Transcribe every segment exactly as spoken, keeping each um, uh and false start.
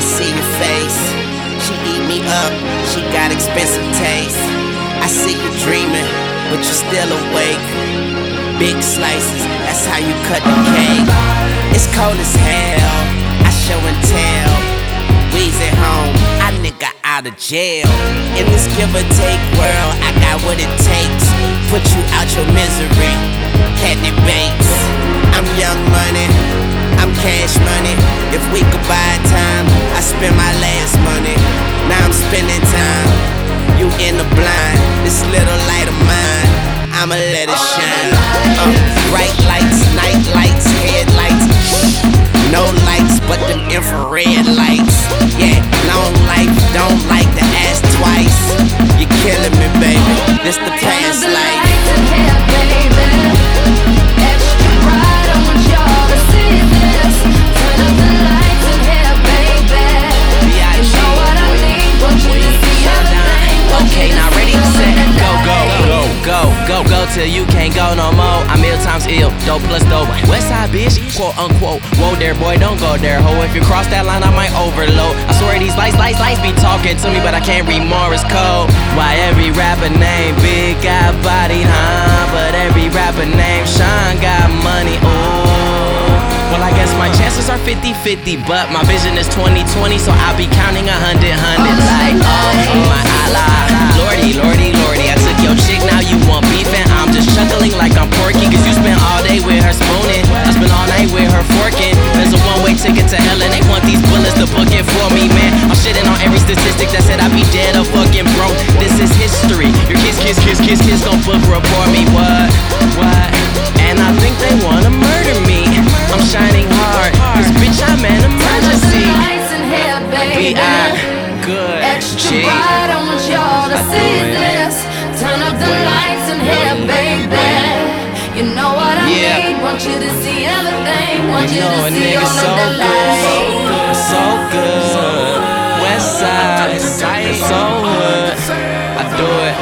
see your face. She eat me up, she got expensive taste. I see you dreaming, but you're still awake. Big slices, that's how you cut the cake. It's cold as hell, I show and tell. We's at home, I nigga out of jail. In this give or take world, I got what it takes. Put you out your misery, Catnip Bates. I'm young money, I'm cash money. If we could buy time, I spend my last money. Now I'm spending time, you in the blind. This little light of mine, I'ma let it shine. uh, Bright lights, night lights, headlights. No lights but them infrared lights. Yeah, long life, don't like to ask twice. You're killing me, baby, this the past life. Go, go till you can't go no more. I'm ill times ill, dope plus dope. Westside bitch, quote unquote. Whoa there, boy, don't go there, ho. If you cross that line, I might overload. I swear these lights, lights, lights be talking to me, but I can't read Morse code. Why every rapper named Big got body, huh? But every rapper named Sean got money, ooh. Well, I guess my chances are fifty fifty, but my vision is twenty twenty, so I'll be counting a hundred, hundred like, oh, my Allah. Lordy, lordy, lordy, I took your chick, now you want beef, and I'm just chuckling like I'm Porky, cause you spent all day with her spooning, I spent all night with her forking. There's a one-way ticket to hell, and they want these bullets to book it for me, man. I'm shitting on every statistic that said I'd be dead or fucking broke. This is history. Your kids, kids, kids, kids, kids gon' book report me, what, what? And I think they wanna murder me. I'm shining hard, cause bitch, I'm an emergency. B I good Extra bright, I want y'all to see this. Turn up the lights in here, baby. You know what I yeah. need. Want you to see everything. Want you, you know to a see nigga all so of the lights. so good, so good. West side, so good. I do it.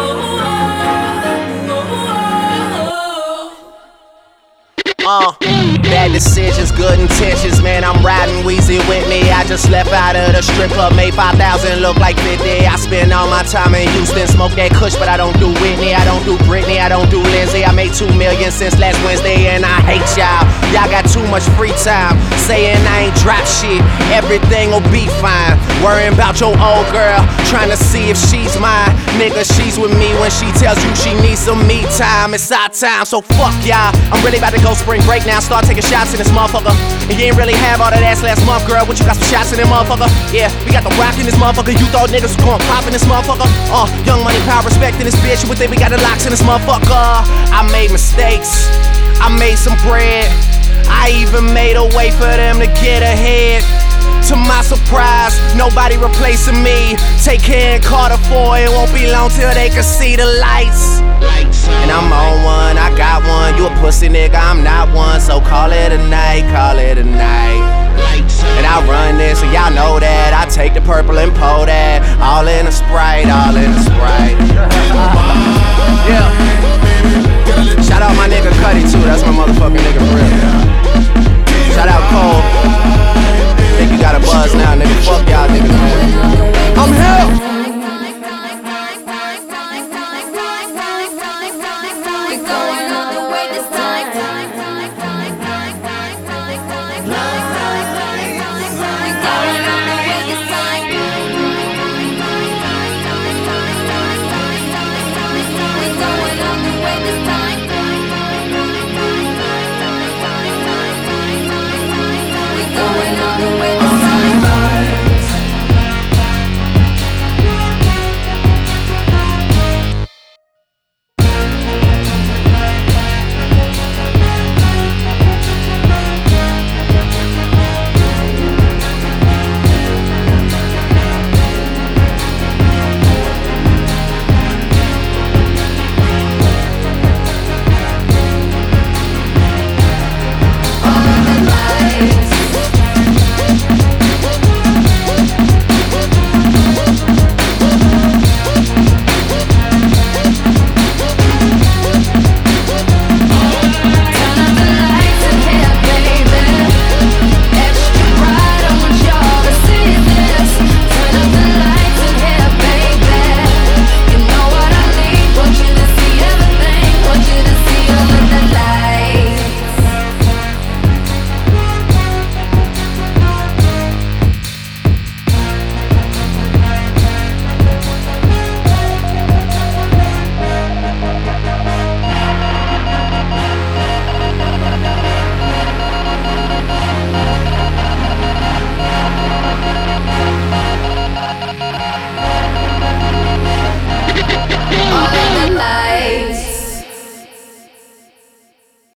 Uh, bad decisions, good intentions, man, I'm riding Weezy with me. I just left out of the strip club, made five thousand look like fifty. I spend all my time in Houston, smoke that kush, but I don't do Whitney, I don't do Britney, I don't do Lindsay. I made two million since last Wednesday, and I hate y'all. Y'all got too much free time, saying I ain't drop shit, everything will be fine. Worrying about your old girl, trying to see if she's mine. Nigga, she's with me when she tells you she needs some me time. It's our time, so fuck y'all. I'm really about to go spring break now, start taking shots in this motherfucker. And you ain't really have all of that last month, girl. What you got some shots in this motherfucker? Yeah, we got the rock in this motherfucker. You thought niggas was going pop in this motherfucker? Uh, young money, power, respect in this bitch. You would think we got the locks in this motherfucker. I made mistakes, I made some bread, I even made a way for them to get ahead. To my surprise, nobody replacing me. Take care in Carter four, it won't be long till they can see the lights. And I'm on one, I got one. You a pussy nigga, I'm not one. So call it a night, call it a night. And I run this, so y'all know that. I take the purple and pour that. All in a Sprite, all in a Sprite. Yeah. Shout out my nigga Cuddy too, that's my motherfucking nigga for real. Shout out Cole. Think you got a buzz now, nigga. Fuck y'all niggas, man. I'm here.